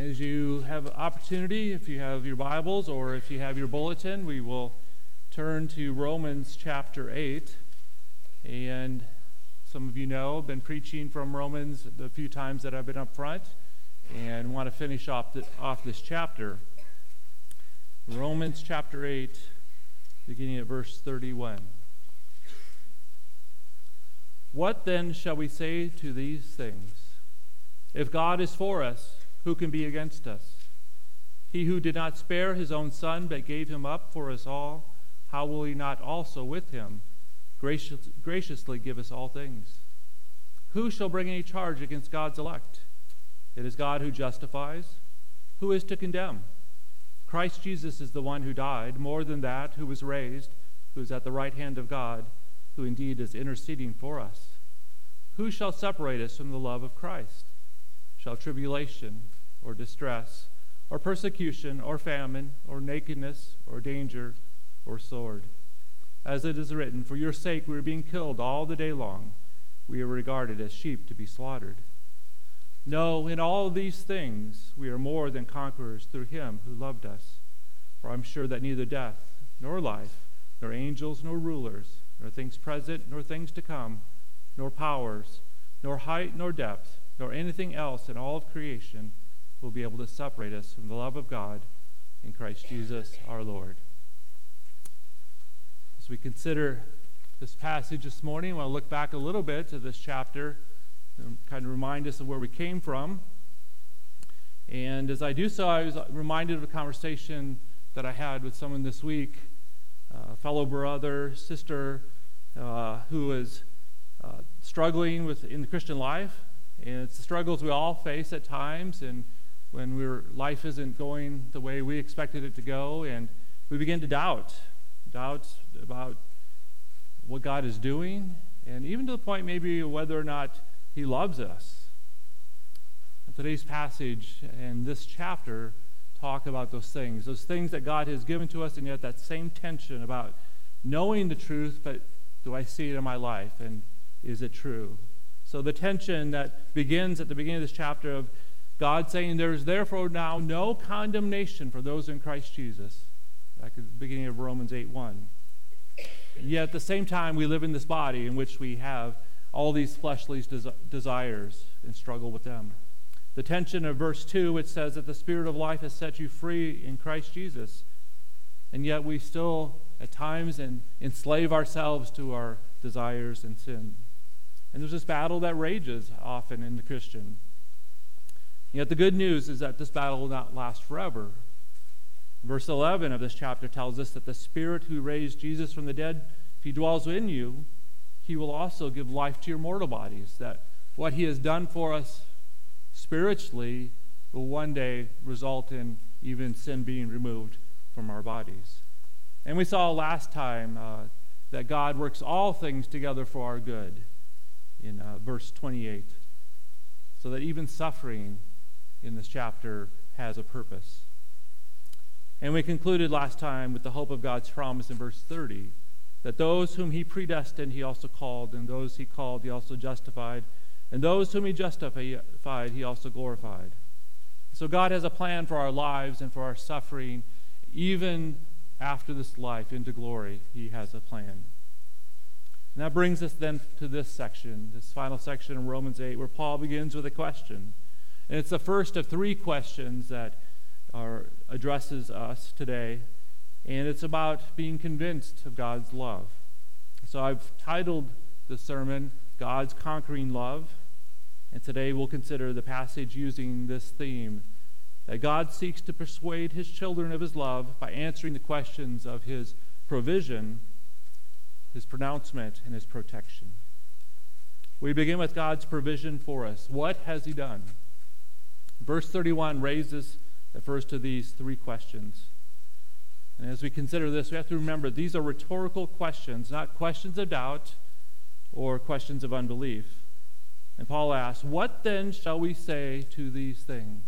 As you have opportunity, if you have your Bibles or if you have your bulletin, we will turn to Romans chapter 8. And some of you know, I've been preaching from Romans the few times that I've been up front and want to finish off this chapter. Romans chapter 8, beginning at verse 31. What then shall we say to these things? If God is for us, who can be against us? He who did not spare his own son, but gave him up for us all, how will he not also with him graciously give us all things? Who shall bring any charge against God's elect? It is God who justifies. Who is to condemn? Christ Jesus is the one who died, more than that, who was raised, who is at the right hand of God, who indeed is interceding for us. Who shall separate us from the love of Christ? Shall tribulation, or distress, or persecution, or famine, or nakedness, or danger, or sword? As it is written, for your sake we are being killed all the day long. We are regarded as sheep to be slaughtered. No, in all these things we are more than conquerors through him who loved us. For I'm sure that neither death, nor life, nor angels, nor rulers, nor things present, nor things to come, nor powers, nor height, nor depth, nor anything else in all of creation will be able to separate us from the love of God in Christ Jesus our Lord. As we consider this passage this morning, I want to look back a little bit to this chapter and kind of remind us of where we came from. And as I do so, I was reminded of a conversation that I had with someone this week, a fellow brother, sister, who is struggling in the Christian life. And it's the struggles we all face at times, and when life isn't going the way we expected it to go, and we begin to doubt about what God is doing, and even to the point maybe whether or not he loves us. And today's passage and this chapter talk about those things that God has given to us, and yet that same tension about knowing the truth, but do I see it in my life, and is it true? So the tension that begins at the beginning of this chapter of God saying there is therefore now no condemnation for those in Christ Jesus, back at the beginning of Romans 8:1. Yet at the same time we live in this body in which we have all these fleshly desires and struggle with them. The tension of verse 2, it says that the Spirit of life has set you free in Christ Jesus, and yet we still at times enslave ourselves to our desires and sin. And there's this battle that rages often in the Christian. Yet the good news is that this battle will not last forever. Verse 11 of this chapter tells us that the Spirit who raised Jesus from the dead, if he dwells in you, he will also give life to your mortal bodies. That what he has done for us spiritually will one day result in even sin being removed from our bodies. And we saw last time that God works all things together for our good in verse 28, so that even suffering in this chapter has a purpose. And we concluded last time with the hope of God's promise in verse 30, that those whom he predestined he also called, and those he called he also justified, and those whom he justified he also glorified. So God has a plan for our lives and for our suffering. Even after this life into glory, he has a plan. And that brings us then to this section, this final section in Romans 8, where Paul begins with a question. And it's the first of three questions that addresses us today. And it's about being convinced of God's love. So I've titled the sermon, God's Conquering Love. And today we'll consider the passage using this theme, that God seeks to persuade his children of his love by answering the questions of his provision, his pronouncement, and his protection. We begin with God's provision for us. What has he done? Verse 31 raises the first of these three questions. And as we consider this, we have to remember these are rhetorical questions, not questions of doubt or questions of unbelief. And Paul asks, what then shall we say to these things?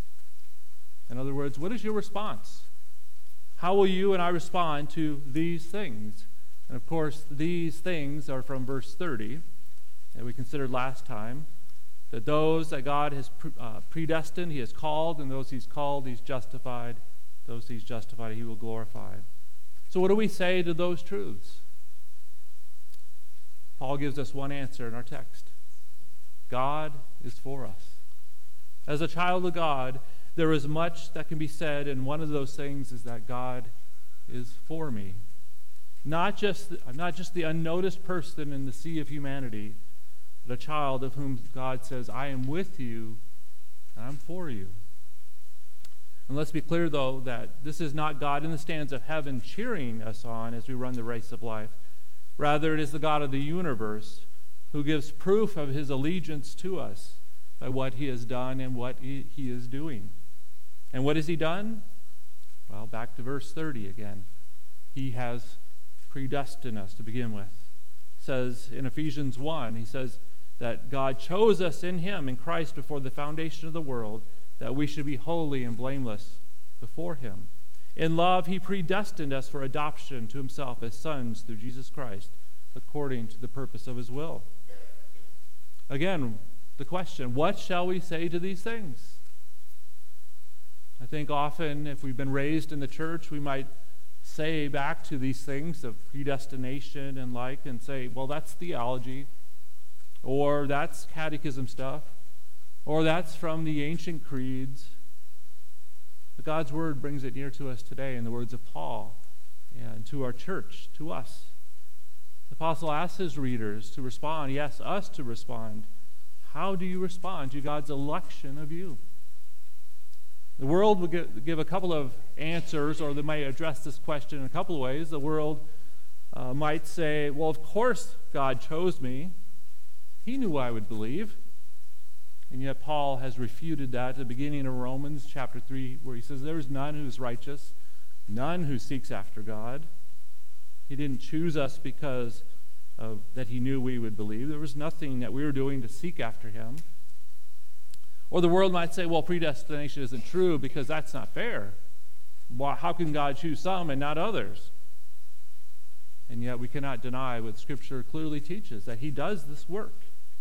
In other words, what is your response? How will you and I respond to these things? And of course, these things are from verse 30 that we considered last time. that those that God has predestined, he has called, and those he's called, he's justified. Those he's justified, he will glorify. So what do we say to those truths? Paul gives us one answer in our text. God is for us. As a child of God, there is much that can be said, and one of those things is that God is for me. I'm not just the unnoticed person in the sea of humanity, but a child of whom God says, I am with you, and I'm for you. And let's be clear, though, that this is not God in the stands of heaven cheering us on as we run the race of life. Rather, it is the God of the universe who gives proof of his allegiance to us by what he has done and what he is doing. And what has he done? Well, back to verse 30 again. He has predestined us to begin with. It says in Ephesians 1, he says that God chose us in him, in Christ, before the foundation of the world, that we should be holy and blameless before him. In love, he predestined us for adoption to himself as sons through Jesus Christ, according to the purpose of his will. Again, the question, what shall we say to these things? I think often, if we've been raised in the church, we might say back to these things of predestination and like, and say, well, that's theology, or that's catechism stuff, or that's from the ancient creeds. But God's word brings it near to us today in the words of Paul and to our church, to us. The apostle asks his readers to respond. He asks us to respond. How do you respond to God's election of you? The world will give a couple of answers, or they might address this question in a couple of ways. The world might say, well, of course God chose me. He knew I would believe. And yet Paul has refuted that at the beginning of Romans chapter 3, where he says there is none who is righteous, none who seeks after God. He didn't choose us because that he knew we would believe. There was nothing that we were doing to seek after him. Or the world might say, well, predestination isn't true because that's not fair. Well, how can God choose some and not others? And yet we cannot deny what Scripture clearly teaches, that he does this work.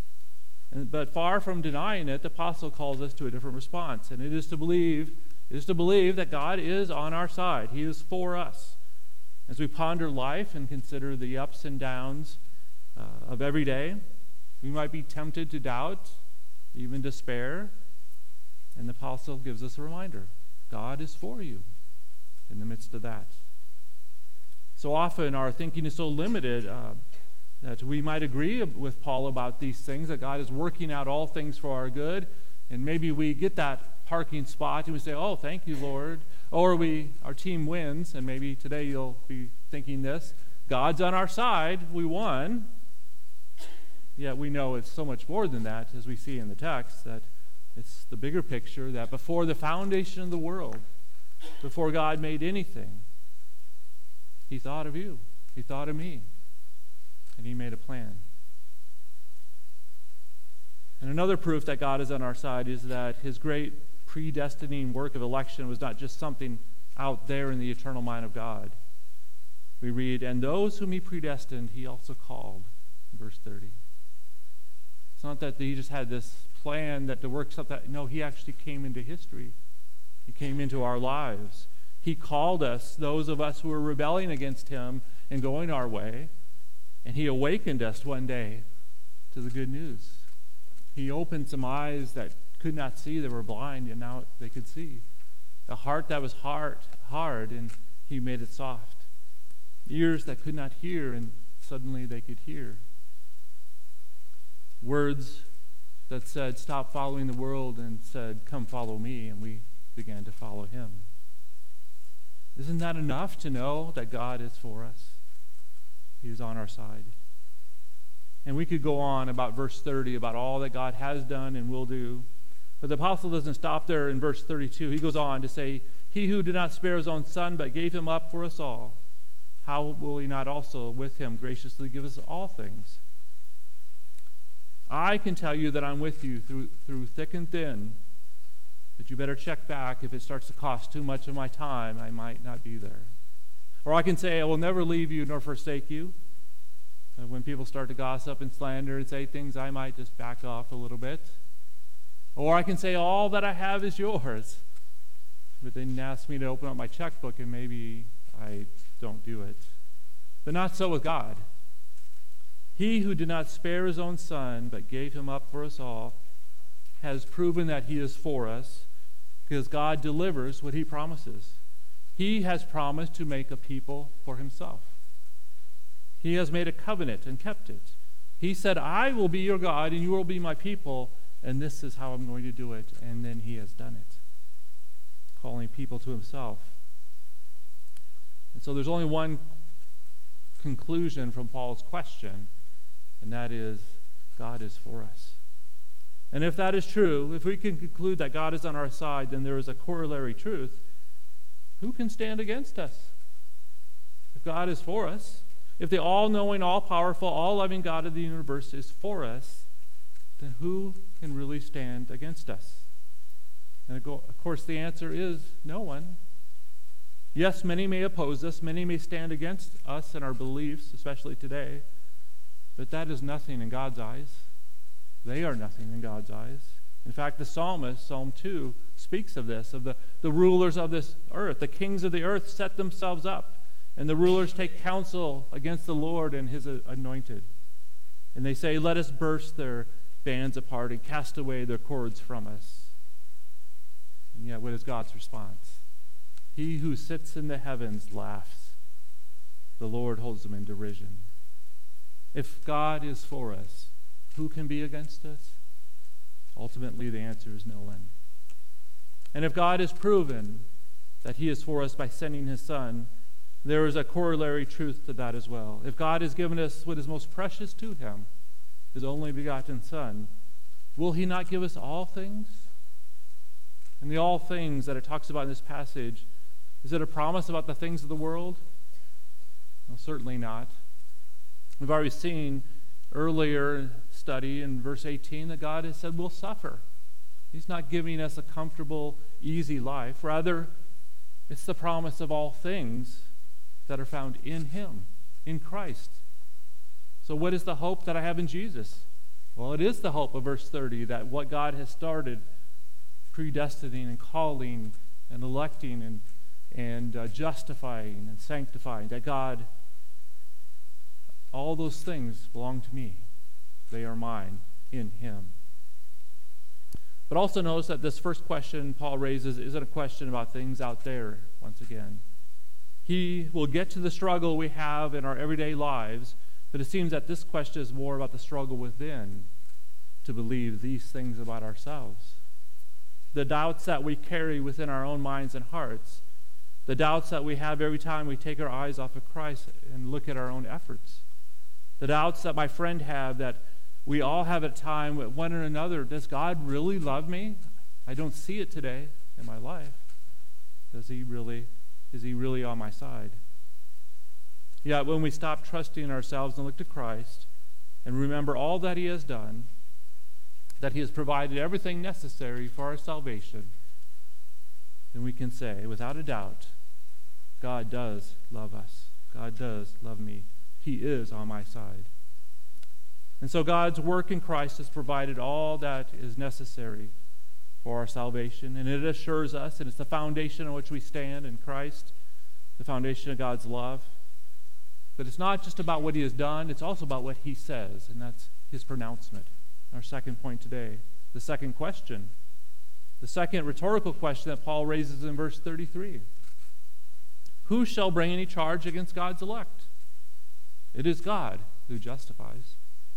But far from denying it, the apostle calls us to a different response, and it is to believe that God is on our side. He is for us. As we ponder life and consider the ups and downs of every day, we might be tempted to doubt, even despair, and the apostle gives us a reminder. God is for you in the midst of that. So often our thinking is so limited that we might agree with Paul about these things, that God is working out all things for our good, and maybe we get that parking spot and we say, oh, thank you, Lord. Or our team wins, and maybe today you'll be thinking this, God's on our side, we won. Yet we know it's so much more than that, as we see in the text, that it's the bigger picture, that before the foundation of the world, before God made anything, he thought of you, he thought of me, and he made a plan. And another proof that God is on our side is that his great predestining work of election was not just something out there in the eternal mind of God. We read, and those whom he predestined, he also called, in verse 30. It's not that he just had this plan that to work something. No, he actually came into history. He came into our lives. He called us, those of us who were rebelling against him and going our way, and he awakened us one day to the good news. He opened some eyes that could not see, they were blind, and now they could see. A heart that was hard, and he made it soft. Ears that could not hear, and suddenly they could hear. Words that said, stop following the world, and said, come follow me, and we began to follow him. Isn't that enough to know that God is for us? He is on our side. And we could go on about verse 30, about all that God has done and will do. But the apostle doesn't stop there in verse 32. He goes on to say, he who did not spare his own son, but gave him up for us all, how will he not also with him graciously give us all things? I can tell you that I'm with you through thick and thin, but you better check back. If it starts to cost too much of my time, I might not be there. Or I can say, I will never leave you nor forsake you. When people start to gossip and slander and say things, I might just back off a little bit. Or I can say, all that I have is yours. But then ask me to open up my checkbook and maybe I don't do it. But not so with God. He who did not spare his own son, but gave him up for us all, has proven that he is for us, because God delivers what he promises. He has promised to make a people for himself. He has made a covenant and kept it. He said, I will be your God and you will be my people, and this is how I'm going to do it. And then he has done it, calling people to himself. And so there's only one conclusion from Paul's question, and that is, God is for us. And if that is true, if we can conclude that God is on our side, then there is a corollary truth. Who can stand against us? If God is for us, if the all-knowing, all-powerful, all-loving God of the universe is for us, then who can really stand against us? And of course, the answer is no one. Yes, many may oppose us, many may stand against us and our beliefs, especially today, but that is nothing in God's eyes. They are nothing in God's eyes. In fact, the psalmist, Psalm 2, speaks of this, of the rulers of this earth. The kings of the earth set themselves up, and the rulers take counsel against the Lord and his anointed. And they say, let us burst their bands apart and cast away their cords from us. And yet, what is God's response? He who sits in the heavens laughs. The Lord holds them in derision. If God is for us, who can be against us? Ultimately, the answer is no one. And if God has proven that he is for us by sending his Son, there is a corollary truth to that as well. If God has given us what is most precious to him, his only begotten Son, will he not give us all things? And the all things that it talks about in this passage, is it a promise about the things of the world? No, certainly not. We've already seen earlier study in verse 18 that God has said we'll suffer. He's not giving us a comfortable, easy life. Rather, it's the promise of all things that are found in him, in Christ. So what is the hope that I have in Jesus? Well, it is the hope of verse 30 that what God has started, predestining and calling and electing and justifying and sanctifying, that God, all those things belong to me. They are mine in him. But also notice that this first question Paul raises isn't a question about things out there, once again. He will get to the struggle we have in our everyday lives, but it seems that this question is more about the struggle within to believe these things about ourselves. The doubts that we carry within our own minds and hearts, the doubts that we have every time we take our eyes off of Christ and look at our own efforts, the doubts that my friend have, that we all have at time with one another. Does God really love me? I don't see it today in my life. Is he really on my side? Yet when we stop trusting in ourselves and look to Christ and remember all that he has done, that he has provided everything necessary for our salvation, then we can say without a doubt, God does love us. God does love me. He is on my side. And so God's work in Christ has provided all that is necessary for our salvation, and it assures us, and it's the foundation on which we stand in Christ, the foundation of God's love. But it's not just about what he has done, it's also about what he says, and that's his pronouncement. Our second point today, the second question, the second rhetorical question that Paul raises in verse 33. Who shall bring any charge against God's elect? It is God who justifies.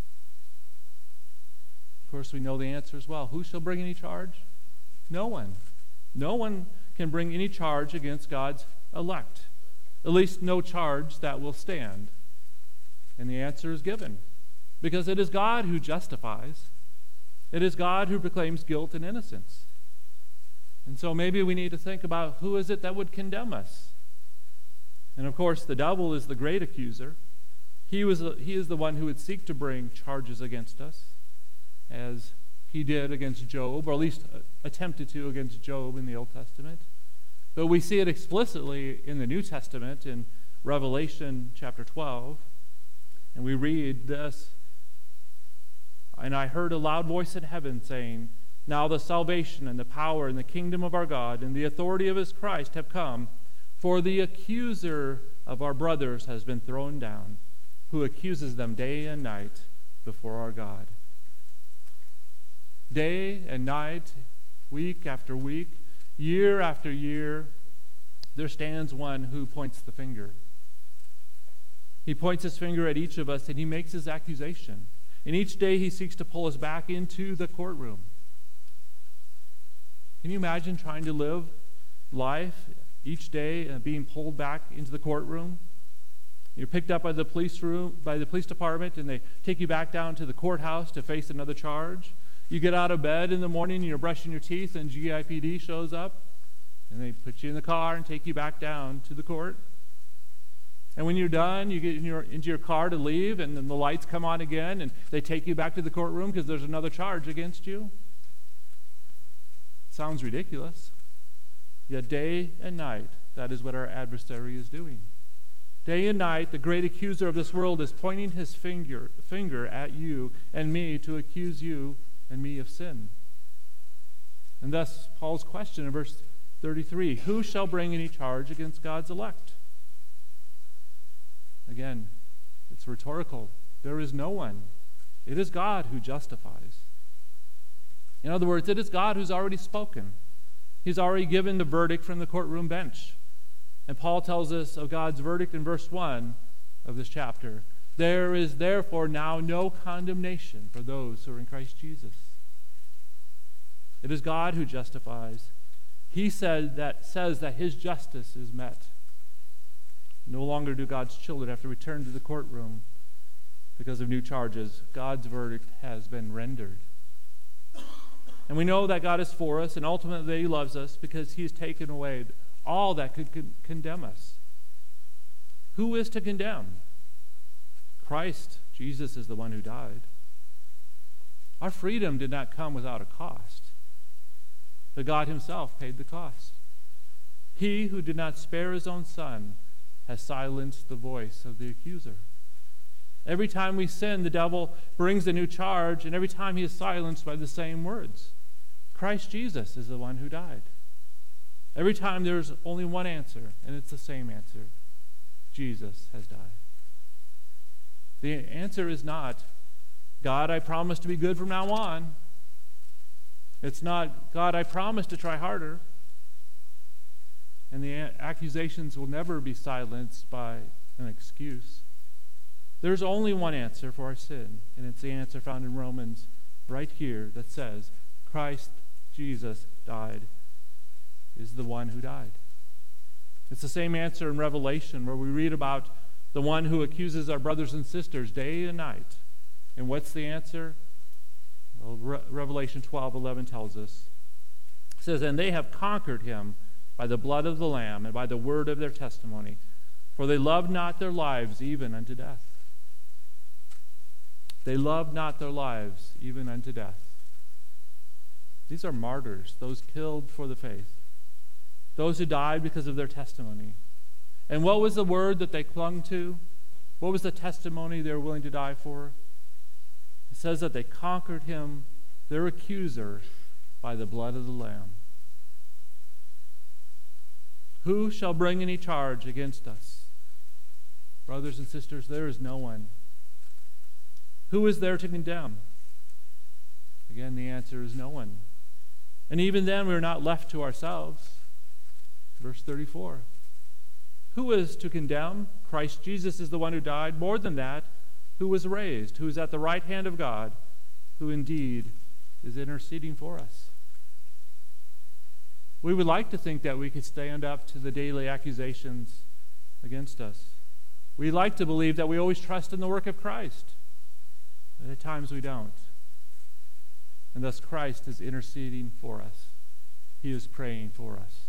Of course, we know the answer as well. Who shall bring any charge? No one. No one can bring any charge against God's elect. At least no charge that will stand. And the answer is given. Because it is God who justifies. It is God who proclaims guilt and innocence. And so maybe we need to think about who is it that would condemn us. And of course, the devil is the great accuser. He is the one who would seek to bring charges against us, as he did against Job, or at least attempted to against Job in the Old Testament. But we see it explicitly in the New Testament in Revelation chapter 12. And we read this, and I heard a loud voice in heaven saying, Now the salvation and the power and the kingdom of our God and the authority of his Christ have come, for the accuser of our brothers has been thrown down, who accuses them day and night before our God. Day and night, week after week, year after year, there stands one who points the finger. He points his finger at each of us, and he makes his accusation. And each day he seeks to pull us back into the courtroom. Can you imagine trying to live life each day and being pulled back into the courtroom? You're picked up by the police department, and they take you back down to the courthouse to face another charge. You get out of bed in the morning and you're brushing your teeth, and GIPD shows up, and they put you in the car and take you back down to the court. And when you're done, you get into your car to leave, and then the lights come on again, and they take you back to the courtroom because there's another charge against you. Sounds ridiculous. Yet day and night, that is what our adversary is doing. Day and night, the great accuser of this world is pointing his finger at you and me to accuse you and me of sin. And thus, Paul's question in verse 33, who shall bring any charge against God's elect? Again, it's rhetorical. There is no one. It is God who justifies. In other words, it is God who's already spoken. He's already given the verdict from the courtroom bench. And Paul tells us of God's verdict in verse 1 of this chapter. There is therefore now no condemnation for those who are in Christ Jesus. It is God who justifies. He says that his justice is met. No longer do God's children have to return to the courtroom because of new charges. God's verdict has been rendered. And we know that God is for us, and ultimately he loves us because he has taken away all that could condemn us. Who is to condemn? Christ. Jesus is the one who died. Our freedom did not come without a cost, but God himself paid the cost. He who did not spare his own son has silenced the voice of the accuser. Every time we sin, the devil brings a new charge, and every time he is silenced by the same words. Christ Jesus is the one who died. Every time there's only one answer, and it's the same answer. Jesus has died. The answer is not, God, I promise to be good from now on. It's not, God, I promise to try harder. And the accusations will never be silenced by an excuse. There's only one answer for our sin, and it's the answer found in Romans right here that says, Christ Jesus died, is the one who died. It's the same answer in Revelation where we read about the one who accuses our brothers and sisters day and night. And what's the answer? Well, Revelation 12:11 tells us. It says, and they have conquered him by the blood of the Lamb and by the word of their testimony, for they loved not their lives even unto death. They loved not their lives even unto death. These are martyrs, those killed for the faith, those who died because of their testimony. And what was the word that they clung to? What was the testimony they were willing to die for? It says that they conquered him, their accuser, by the blood of the Lamb. Who shall bring any charge against us? Brothers and sisters, there is no one. Who is there to condemn? Again, the answer is no one. And even then, we are not left to ourselves. Verse 34. Who is to condemn? Christ Jesus is the one who died. More than that, who was raised, who is at the right hand of God, who indeed is interceding for us. We would like to think that we could stand up to the daily accusations against us. We like to believe that we always trust in the work of Christ. But at times we don't. And thus Christ is interceding for us. He is praying for us.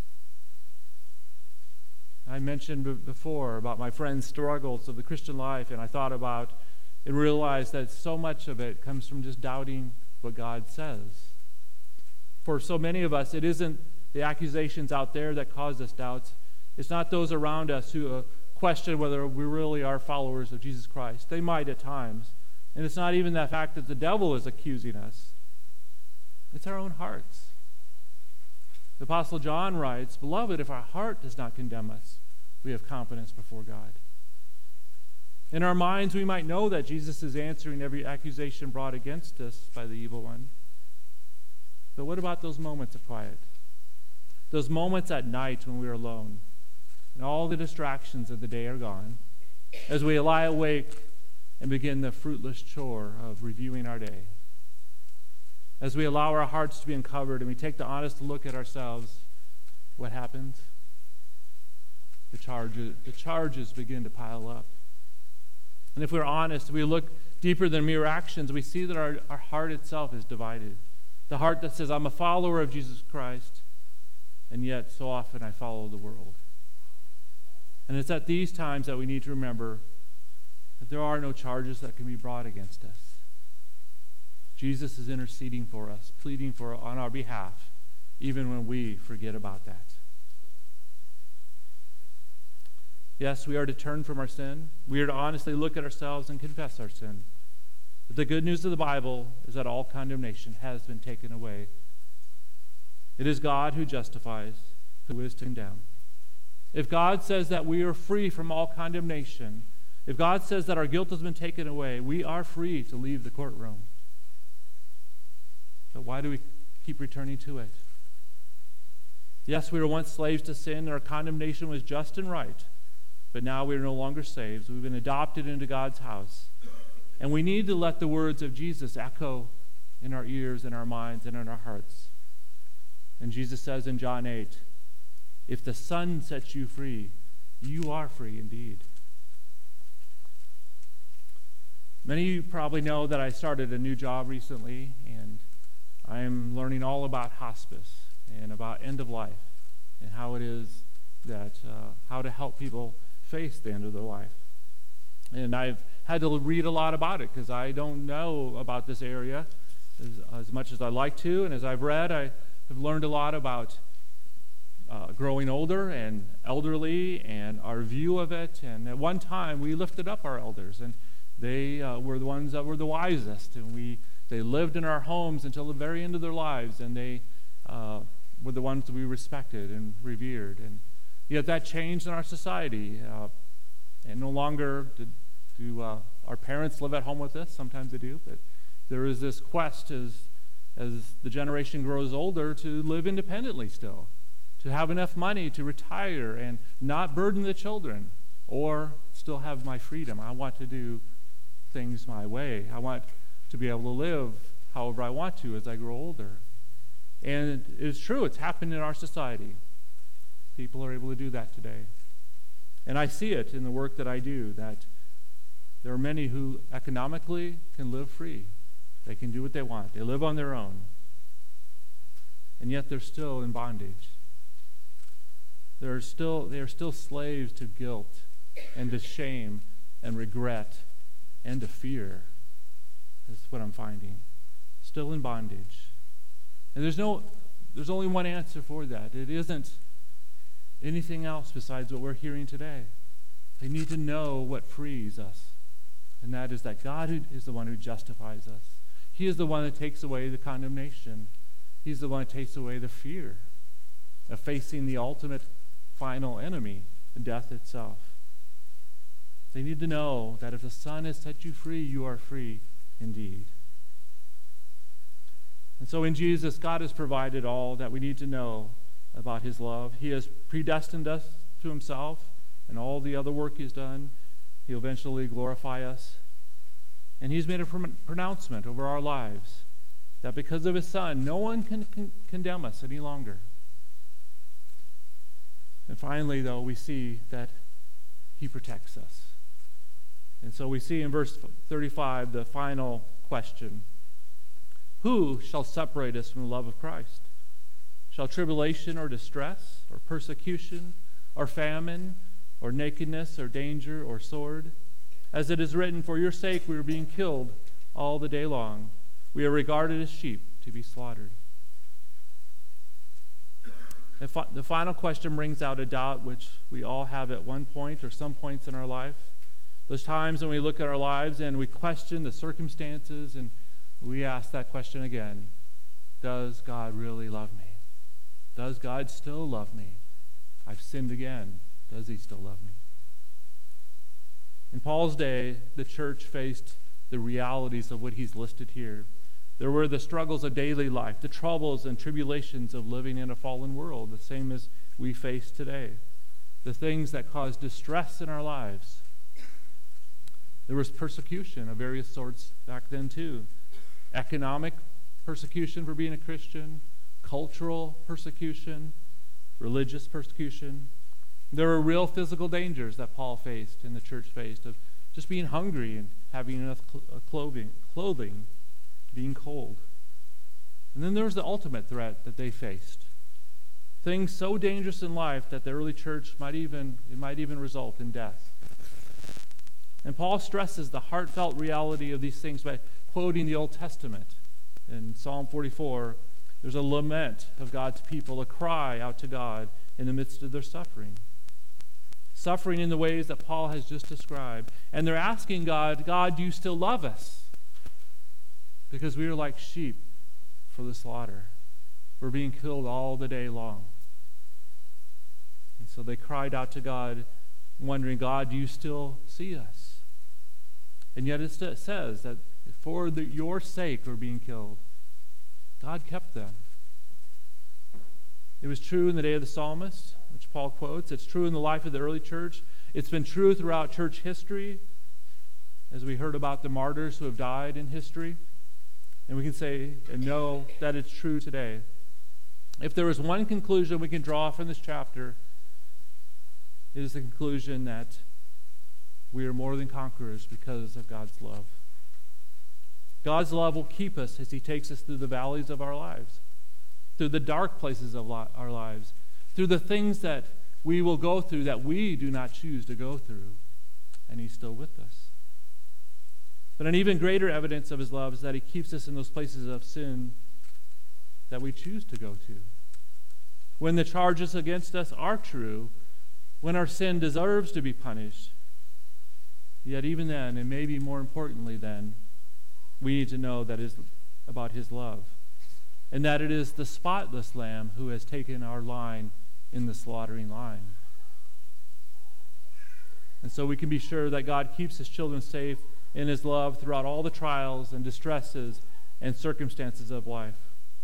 I mentioned before about my friend's struggles of the Christian life, and I thought about and realized that so much of it comes from just doubting what God says. For so many of us, it isn't the accusations out there that cause us doubts. It's not those around us who question whether we really are followers of Jesus Christ. They might at times. And it's not even the fact that the devil is accusing us. It's our own hearts. The Apostle John writes, "Beloved, if our heart does not condemn us, we have confidence before God." In our minds, we might know that Jesus is answering every accusation brought against us by the evil one. But what about those moments of quiet? Those moments at night when we are alone and all the distractions of the day are gone, as we lie awake and begin the fruitless chore of reviewing our day. As we allow our hearts to be uncovered and we take the honest look at ourselves, what happens? The charges begin to pile up. And if we're honest, we look deeper than mere actions, we see that our heart itself is divided. The heart that says, I'm a follower of Jesus Christ, and yet so often I follow the world. And it's at these times that we need to remember that there are no charges that can be brought against us. Jesus is interceding for us, pleading on our behalf, even when we forget about that. Yes, we are to turn from our sin. We are to honestly look at ourselves and confess our sin. But the good news of the Bible is that all condemnation has been taken away. It is God who justifies, who is to condemn. If God says that we are free from all condemnation, if God says that our guilt has been taken away, we are free to leave the courtroom. But why do we keep returning to it? Yes, we were once slaves to sin, and our condemnation was just and right. But now we are no longer slaves. We've been adopted into God's house. And we need to let the words of Jesus echo in our ears, in our minds, and in our hearts. And Jesus says in John 8, if the Son sets you free, you are free indeed. Many of you probably know that I started a new job recently, and I am learning all about hospice and about end of life and how it is that, how to help people face the end of their life. And I've had to read a lot about it because I don't know about this area as much as I like to. And as I've read, I have learned a lot about growing older and elderly and our view of it. And at one time, we lifted up our elders, and they were the ones that were the wisest. And they lived in our homes until the very end of their lives, and they were the ones that we respected and revered. And yet that changed in our society, and no longer do our parents live at home with us. Sometimes they do, but there is this quest as the generation grows older to live independently still, to have enough money to retire and not burden the children, or still have my freedom. I want to do things my way. I want to be able to live however I want to as I grow older. And it's true, it's happened in our society. People are able to do that today. And I see it in the work that I do, that there are many who economically can live free. They can do what they want. They live on their own. And yet they're still in bondage. They are still slaves to guilt and to shame and regret and to fear. That's what I'm finding. Still in bondage. And there's only one answer for that. It isn't anything else besides what we're hearing today. They need to know what frees us, and that is that God is the one who justifies us. He is the one that takes away the condemnation. He's the one that takes away the fear of facing the ultimate final enemy, death itself. They need to know that if the Son has set you free, you are free indeed. And so in Jesus, God has provided all that we need to know about his love. He has predestined us to himself, and all the other work he's done, he'll eventually glorify us. And he's made a pronouncement over our lives that because of his Son, no one can condemn us any longer. And finally, though, we see that he protects us. And so we see in verse 35 the final question. Who shall separate us from the love of Christ? Shall tribulation or distress or persecution or famine or nakedness or danger or sword? As it is written, for your sake we are being killed all the day long. We are regarded as sheep to be slaughtered. The final question brings out a doubt which we all have at one point or some points in our life. Those times when we look at our lives and we question the circumstances, and we ask that question again. does God really love me? Does God still love me? I've sinned again. Does he still love me? In Paul's day, the church faced the realities of what he's listed here. There were the struggles of daily life, the troubles and tribulations of living in a fallen world, the same as we face today. The things that cause distress in our lives. There was persecution of various sorts back then too. Economic persecution for being a Christian, cultural persecution, religious persecution. There were real physical dangers that Paul faced and the church faced of just being hungry and having enough clothing, being cold. And then there was the ultimate threat that they faced. Things so dangerous in life that the early church might even result in death. And Paul stresses the heartfelt reality of these things by quoting the Old Testament. In Psalm 44, there's a lament of God's people, a cry out to God in the midst of their suffering. Suffering in the ways that Paul has just described. And they're asking God, God, do you still love us? Because we are like sheep for the slaughter. We're being killed all the day long. And so they cried out to God, wondering, God, do you still see us? And yet it says that for your sake we're being killed. God kept them. It was true in the day of the psalmist, which Paul quotes. It's true in the life of the early church. It's been true throughout church history, as we heard about the martyrs who have died in history. And we can say and know that it's true today. If there is one conclusion we can draw from this chapter, it is the conclusion that we are more than conquerors because of God's love. God's love will keep us as he takes us through the valleys of our lives, through the dark places of our lives, through the things that we will go through that we do not choose to go through, and he's still with us. But an even greater evidence of his love is that he keeps us in those places of sin that we choose to go to. When the charges against us are true, when our sin deserves to be punished, yet even then, and maybe more importantly then, we need to know that it's about his love, and that it is the spotless Lamb who has taken our line in the slaughtering line. And so we can be sure that God keeps his children safe in his love throughout all the trials and distresses and circumstances of life.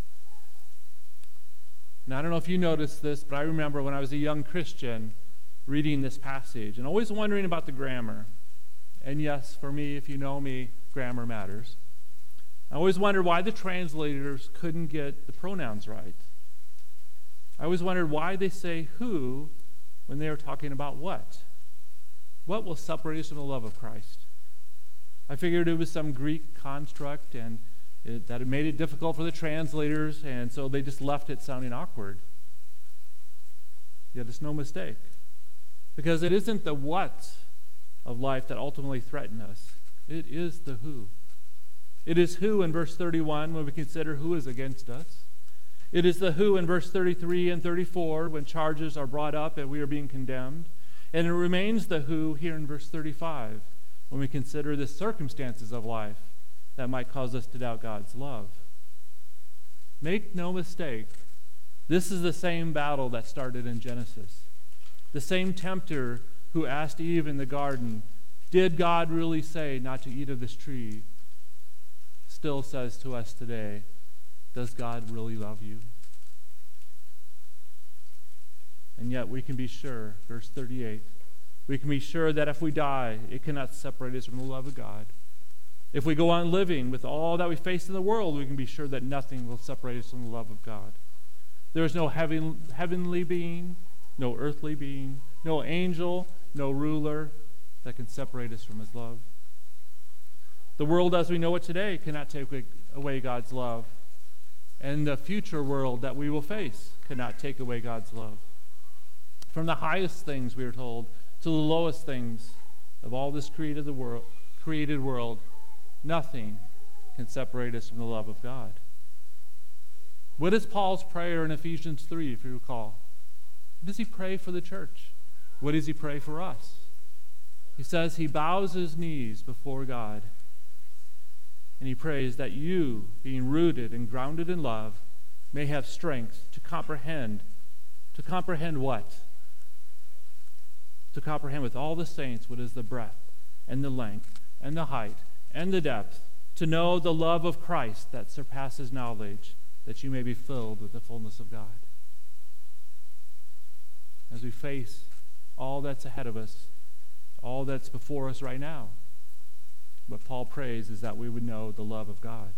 Now, I don't know if you noticed this, but I remember when I was a young Christian reading this passage and always wondering about the grammar. And yes, for me, if you know me, grammar matters. I always wondered why the translators couldn't get the pronouns right. I always wondered why they say who when they are talking about what. What will separate us from the love of Christ? I figured it was some Greek construct and that it made it difficult for the translators, and so they just left it sounding awkward. Yet it's no mistake, because it isn't the what of life that ultimately threaten us. It is the who. It is who in verse 31 when we consider who is against us. It is the who in verse 33 and 34 when charges are brought up and we are being condemned. And it remains the who here in verse 35 when we consider the circumstances of life that might cause us to doubt God's love. Make no mistake, this is the same battle that started in Genesis. The same tempter who asked Eve in the garden, did God really say not to eat of this tree, still says to us today, does God really love you? And yet we can be sure, verse 38, we can be sure that if we die, it cannot separate us from the love of God. If we go on living with all that we face in the world, we can be sure that nothing will separate us from the love of God. There is no heavenly being, no earthly being, no angel, no ruler that can separate us from his love. The world as we know it today cannot take away God's love. And the future world that we will face cannot take away God's love. From the highest things, we are told, to the lowest things of all this created world, nothing can separate us from the love of God. What is Paul's prayer in Ephesians 3, if you recall? What does he pray for the church? What does he pray for us? He says he bows his knees before God, and he prays that you, being rooted and grounded in love, may have strength to comprehend. To comprehend what? To comprehend with all the saints what is the breadth and the length and the height and the depth, to know the love of Christ that surpasses knowledge, that you may be filled with the fullness of God. As we face all that's ahead of us, all that's before us right now, what Paul prays is that we would know the love of God.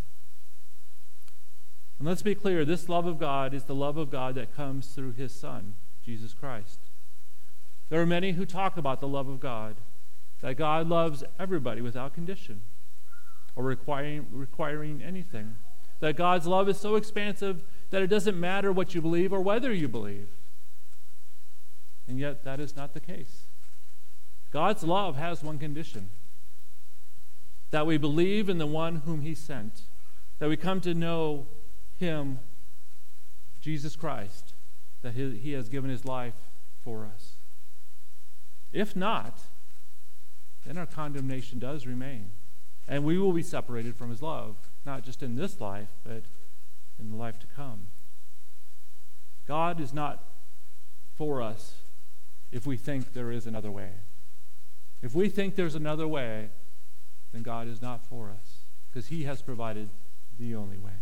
And let's be clear, this love of God is the love of God that comes through his Son, Jesus Christ. There are many who talk about the love of God, that God loves everybody without condition or requiring anything, that God's love is so expansive that it doesn't matter what you believe or whether you believe. And yet that is not the case. God's love has one condition: that we believe in the one whom he sent, that we come to know him, Jesus Christ, that he has given his life for us. If not, then our condemnation does remain, and we will be separated from his love, not just in this life, but in the life to come. God is not for us if we think there is another way. If we think there's another way, then God is not for us, because he has provided the only way.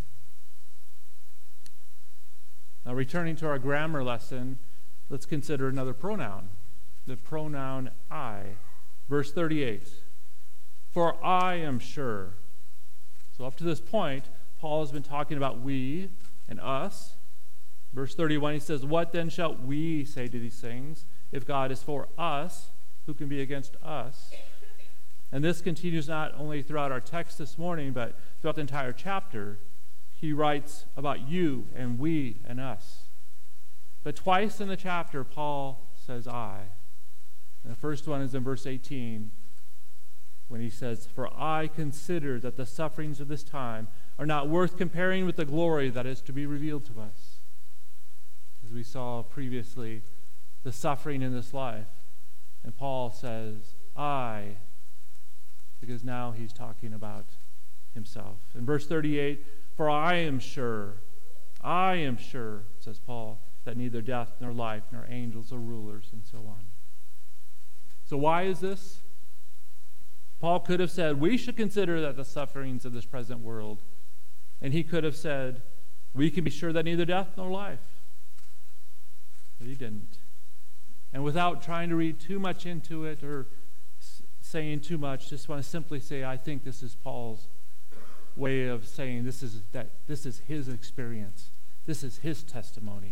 Now, returning to our grammar lesson, let's consider another pronoun, the pronoun I. Verse 38, for I am sure. So up to this point, Paul has been talking about we and us. Verse 31, he says, what then shall we say to these things? If God is for us, who can be against us? And this continues not only throughout our text this morning, but throughout the entire chapter. He writes about you and we and us. But twice in the chapter, Paul says I. And the first one is in verse 18, when he says, for I consider that the sufferings of this time are not worth comparing with the glory that is to be revealed to us. As we saw previously, the suffering in this life. And Paul says, I, because now he's talking about himself. In verse 38, for I am sure, says Paul, that neither death nor life nor angels or rulers and so on. So why is this? Paul could have said, we should consider that the sufferings of this present world. And he could have said, we can be sure that neither death nor life. But he didn't. And without trying to read too much into it or saying too much, just want to simply say, I think this is Paul's way of saying this is his experience. This is his testimony.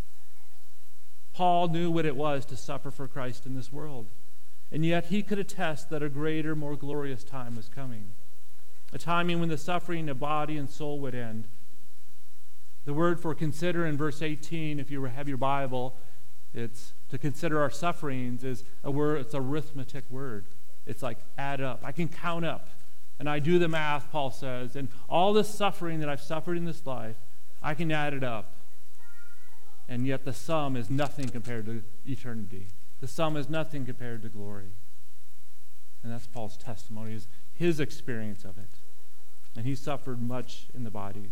Paul knew what it was to suffer for Christ in this world. And yet he could attest that a greater, more glorious time was coming. A timing when the suffering of body and soul would end. The word for consider in verse 18, if you have your Bible, it's to consider our sufferings is a word, it's an arithmetic word. It's like add up. I can count up. And I do the math, Paul says, and all this suffering that I've suffered in this life, I can add it up. And yet the sum is nothing compared to eternity. The sum is nothing compared to glory. And that's Paul's testimony, is his experience of it. And he suffered much in the body.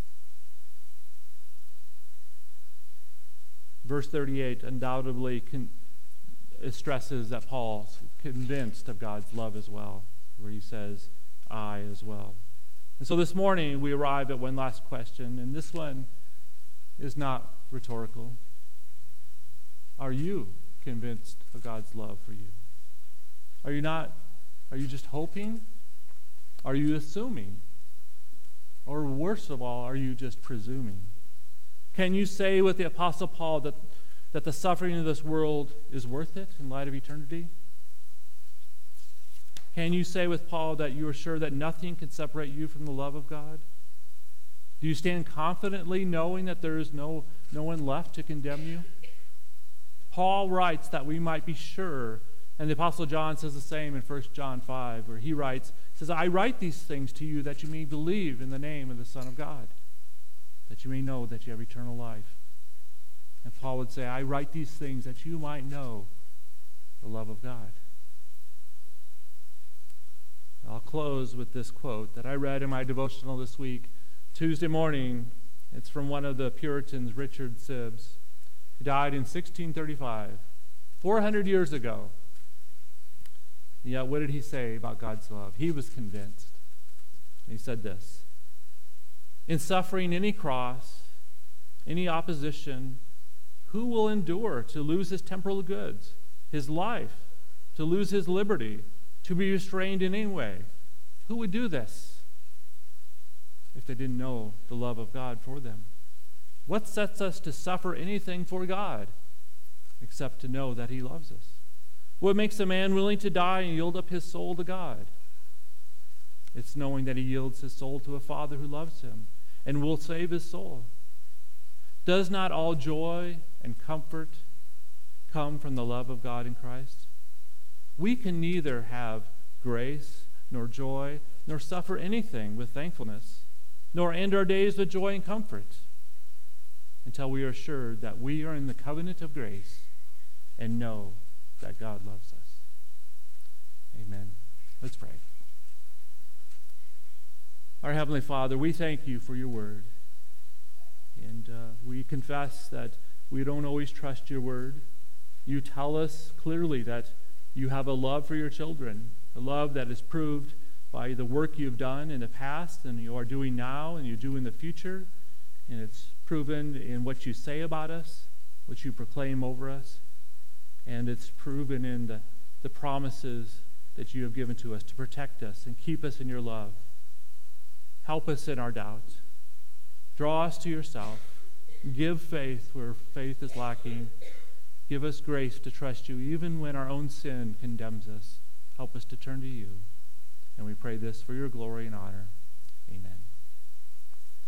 Verse 38 undoubtedly stresses that Paul's convinced of God's love as well, where he says, I as well. And so this morning we arrive at one last question, and this one is not rhetorical. Are you convinced of God's love for you? Are you not? Are you just hoping? Are you assuming? Or worst of all, are you just presuming? Can you say with the Apostle Paul that the suffering of this world is worth it in light of eternity? Can you say with Paul that you are sure that nothing can separate you from the love of God? Do you stand confidently knowing that there is no one left to condemn you? Paul writes that we might be sure, and the Apostle John says the same in 1 John 5, where he writes, says, I write these things to you that you may believe in the name of the Son of God, that you may know that you have eternal life. And Paul would say, I write these things that you might know the love of God. I'll close with this quote that I read in my devotional this week. Tuesday morning, It's from one of the Puritans, Richard Sibbes. He died in 1635, 400 years ago. And yet, what did he say about God's love? He was convinced. He said this: in suffering any cross, any opposition, who will endure to lose his temporal goods, his life, to lose his liberty, to be restrained in any way? Who would do this if they didn't know the love of God for them? What sets us to suffer anything for God except to know that he loves us? What makes a man willing to die and yield up his soul to God? It's knowing that he yields his soul to a Father who loves him and will save his soul. Does not all joy and comfort come from the love of God in Christ? We can neither have grace nor joy nor suffer anything with thankfulness, nor end our days with joy and comfort until we are assured that we are in the covenant of grace and know that God loves us. Amen. Let's pray. Our Heavenly Father, we thank you for your word. And we confess that we don't always trust your word. You tell us clearly that you have a love for your children, a love that is proved by the work you've done in the past and you are doing now and you do in the future. And it's proven in what you say about us, what you proclaim over us. And it's proven in the promises that you have given to us to protect us and keep us in your love. Help us in our doubt. Draw us to yourself. Give faith where faith is lacking. Give us grace to trust you even when our own sin condemns us. Help us to turn to you. And we pray this for your glory and honor. Amen.